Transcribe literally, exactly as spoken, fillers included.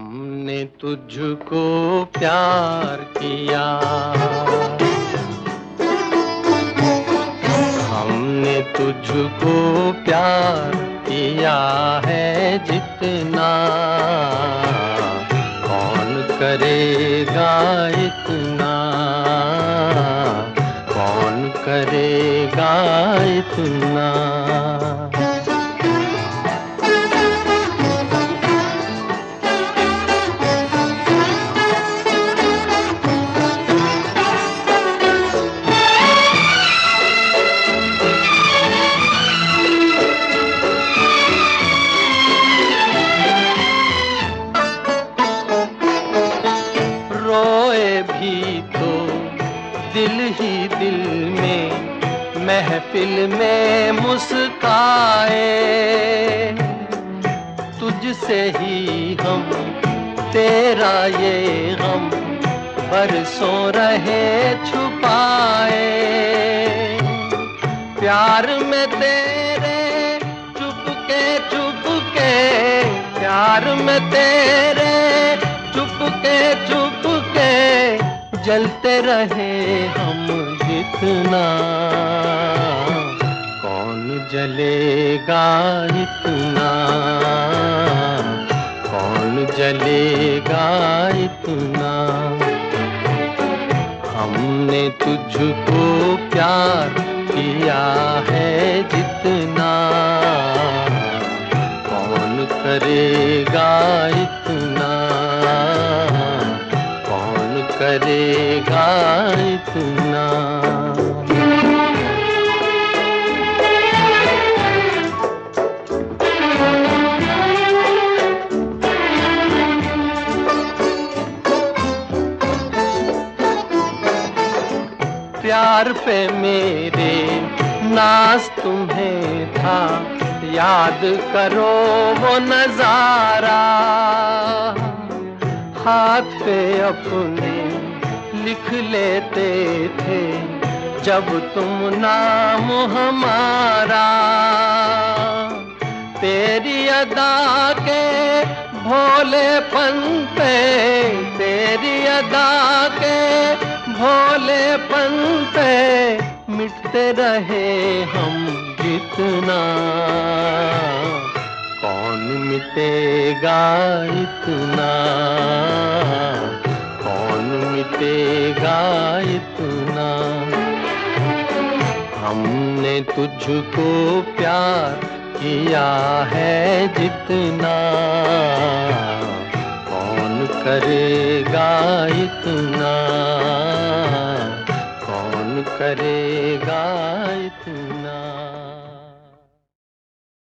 हमने तुझको प्यार किया, हमने तुझको प्यार किया है जितना, कौन करेगा इतना, कौन करेगा इतना। रोए भी तो दिल ही दिल में, महफिल में मुस्काए, तुझसे ही हम तेरा ये गम बरसों रहे छुपाए। प्यार में तेरे चुपके चुपके, प्यार में तेरे चुपके चुपके जलते रहे हम जितना, कौन जलेगा इतना, कौन जलेगा इतना। हमने तुझको प्यार किया है जितना, कौन करेगा इतना, कौन करेगा इतना। प्यार पे मेरे नाज तुम्हें था, याद करो वो नजारा, हाथ पे अपने लिख लेते थे जब तुम नाम हमारा। तेरी अदा के भोलेपन पे, तेरी अदा के भोलेपन पे मिटते रहे हम जितना, कौन मिटेगा इतना, कौन मिटेगा इतना। हमने तुझको प्यार किया है जितना, कौन करेगा इतना,